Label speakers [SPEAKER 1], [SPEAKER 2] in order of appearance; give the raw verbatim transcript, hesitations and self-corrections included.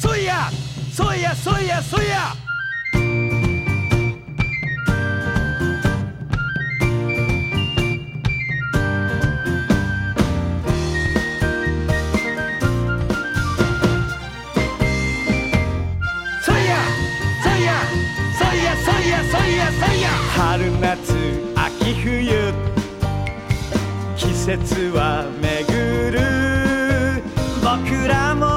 [SPEAKER 1] そいやそいやそいやそいや春夏秋冬季節は巡る僕らも